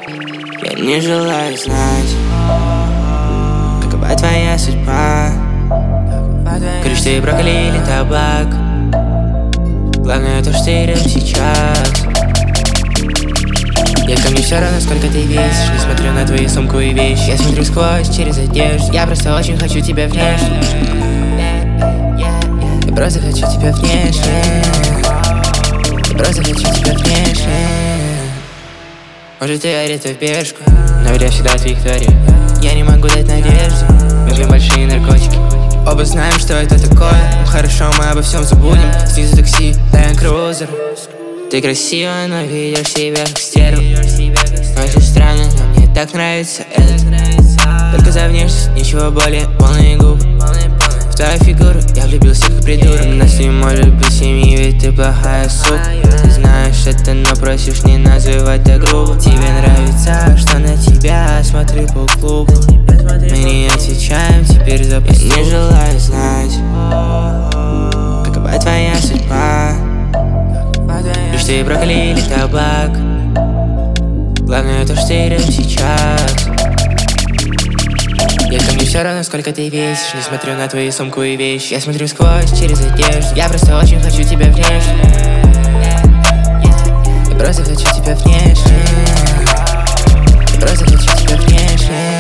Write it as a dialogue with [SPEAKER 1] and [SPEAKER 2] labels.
[SPEAKER 1] Я не желаю знать, какова твоя судьба. Куришь ты брокколи или табак? Главное то, что ты рядом сейчас. Детка, мне все равно, сколько ты весишь. Не смотрю на твою сумку и вещи. Я смотрю сквозь, через одежду. Я просто очень хочу тебя внешне. Я просто хочу тебя внешне. Я просто хочу тебя внешне. Может, ты ареты в бешку, но я всегда твоих творю. Я не могу дать надежду. Мы пьем большие наркотики. Оба знаем, что это такое. Хорошо, мы обо всем забудем. Снизу такси, дай крузер. Ты красива, но ведешь себя как стерва. Очень странно, но мне так нравится это. Только за внешность, ничего более, полные губы. В твою фигуру я влюбился как придурок. У нас не может быть семьи, ведь ты плохая сука. Ты знаешь это, но просишь не называть так грубо. Тебе нравится, что на тебя смотрю по клубу. Мы не отвечаем, теперь за поступок. Я не желаю знать, какова твоя судьба. Лишь ты брокколи или табак. Главное то, что ты рядом сейчас. Детка, мне все равно, сколько ты весишь. Не смотрю на твою сумку и вещи. Я смотрю сквозь, через одежду. Я просто очень хочу тебя внешне. Я просто хочу тебя внешне. Я просто хочу тебя внешне.